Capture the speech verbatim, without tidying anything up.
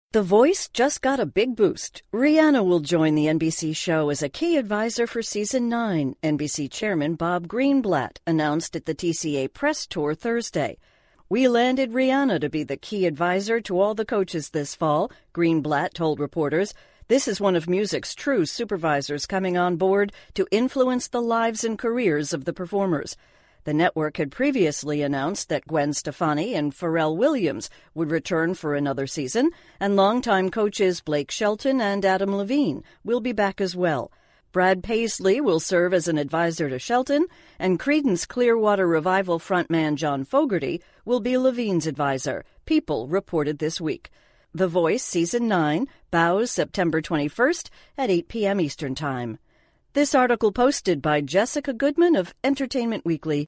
The Voice just got a big boost. Rihanna will join the N B C show as a key advisor for season nine, N B C chairman Bob Greenblatt announced at the T C A press tour Thursday. "We landed Rihanna to be the key advisor to all the coaches this fall," Greenblatt told reporters. "This is one of music's true supervisors coming on board to influence the lives and careers of the performers." The network had previously announced that Gwen Stefani and Pharrell Williams would return for another season, and longtime coaches Blake Shelton and Adam Levine will be back as well. Brad Paisley will serve as an advisor to Shelton, and Creedence Clearwater Revival frontman John Fogerty will be Levine's advisor, People reported this week. The Voice Season nine bows September twenty-first at eight p.m. Eastern Time. This article posted by Jessica Goodman of Entertainment Weekly.